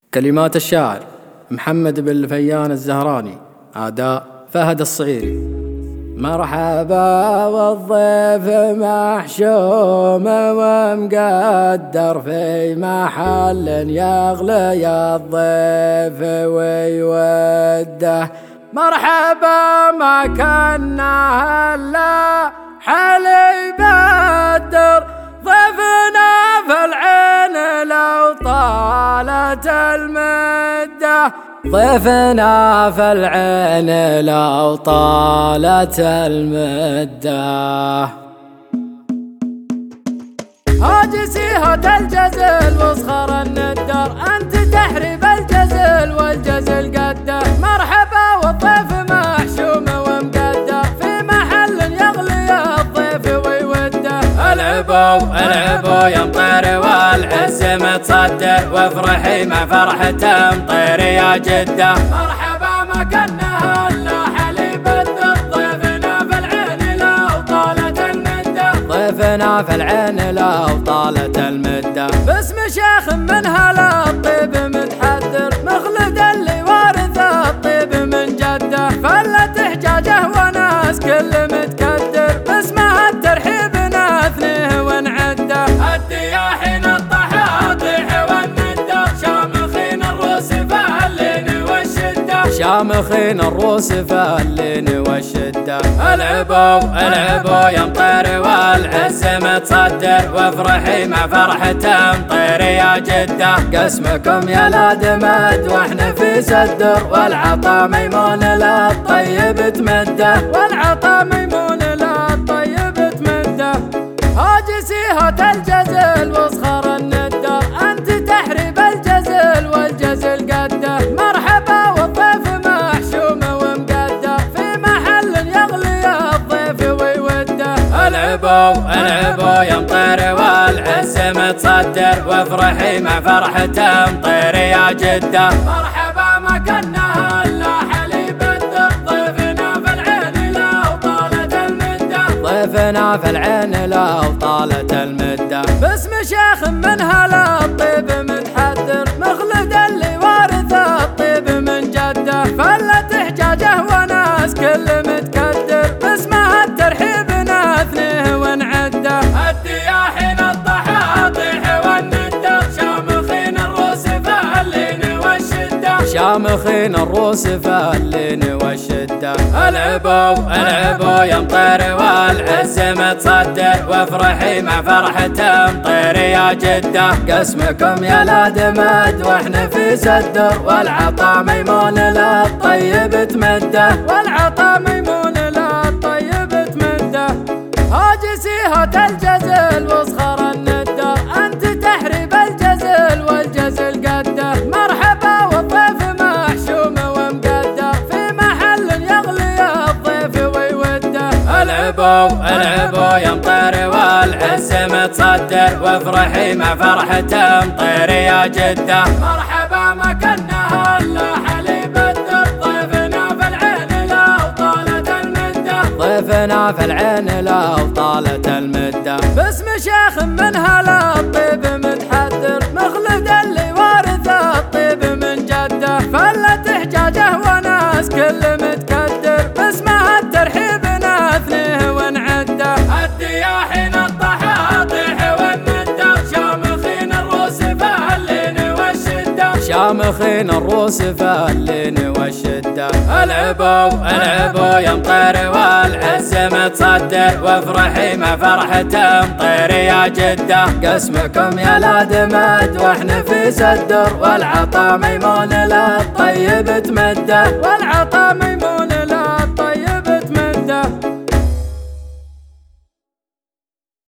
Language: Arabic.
كلمات الشاعر محمد بن الفيان الزهراني، أداء فهد الصعيري. مرحبا والضيف محشوم ومقدر في محل يغلي الضيف ويوده. مرحبا ما كنا هلا حلي بدر، ضيفنا في العين لو طالت المدة، ضيفنا في العين لو طالت المدة. هاجسيها الجزل وصخر الندر، أنت تحرب الجزل والجزل قده. مرحبا والضيف محشوم ومقدر في محل يغلي الضيف ويوده. العبوا يا مطير والعز متصدر، وافرحي مع فرحة مطير يا جدة. مرحبا ما كنا هلا حلي بدر، ضيفنا في العين لو طالت المدة، ضيفنا في العين لو طالت المدة. باسم شيخ من هلا الطيب متحدر، مخلد اللي وارث الطيب من جده. فلت حجاجه وناس كل متكدر، باسمها الترحيب نثنيه ونعده. الدياحين الطحاطيح والندة، شامخين الروس فاللين والشدة، شامخين الروس فاللين والشدة. العبوا يا مطير والعز متصدر، وافرحي مع فرحة مطير يا جدة. قسمكم يا لادمد واحنا في سدر، والعطا ميمون للطيب تمده، والعطا ميمون للطيب تمده. هاجسيها الجزل وصخر الندر، انت تحرب الجزل والجزل قده. مرحبا والضيف محشوم ومقدر في محل يغلي الضيف ويوده. العبوا يا مطير والعز متصدر، وافرحي مع فرحة مطير يا جدة. مرحبا ما كنا هلا حلي بدر، ضيفنا في العين لو طالت المدة، ضيفنا في العين لو طالت المدة. باسم شيخ من هلا الطيب متحدر، مخلد اللي وارث الطيب من جده. فلت حجاجه وناس كل متكدر، باسمها الترحيب نثنيه ونعده. الدياحين الطحاطيح والندة، شامخين الروس فاللين والشدة، شامخين الروس فاللين والشدة. العبوا يا مطير والعز متصدر، وافرحي مع فرحة مطير يا جدة. قسمكم يا لادمد واحنا في سدر، والعطا ميمون للطيب تمده، والعطا ميمون للطيب تمده. هاجسيها الجزل وصخر الندر، انت تحرب الجزل والجزل قده. مرحبا والضيف محشوم ومقدر في محل يغلي الضيف ويوده. العبوا يا مطير والعز متصدر، وافرحي مع فرحة مطير يا جدة. مرحبا ما كنا هلا حلي بدر، ضيفنا في العين لو طالت المدة، ضيفنا في العين لو طالت المدة. باسم شيخ من هلا الطيب متحدر، مخلد اللي وارث الطيب من جده. فلت حجاجه وناس كل متكدر، باسمها الترحيب نثنيه ونعده. الدياحين الطحاطيح والندة، شامخين الروس فاللين والشدة، شامخين الروس فاللين والشدة. العبوا يا مطير والعز متصدر، وافرحي مع فرحة مطير يا جدة. قسمكم يا لادمد واحنا في سدر، والعطا ميمون للطيب تمده، والعطا ميمون